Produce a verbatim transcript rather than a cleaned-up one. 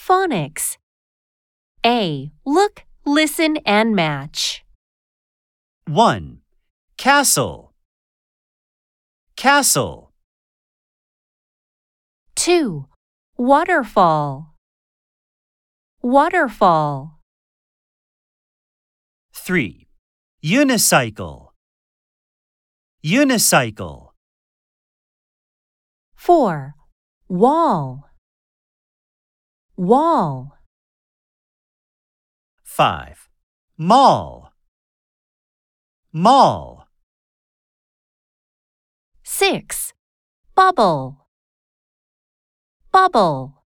Phonics. A. Look, listen, and match. one. Castle. Castle. two. Waterfall. Waterfall. three. Unicycle. Unicycle. four. Wall. Wall. five. Mall. Mall. six. Bubble. Bubble.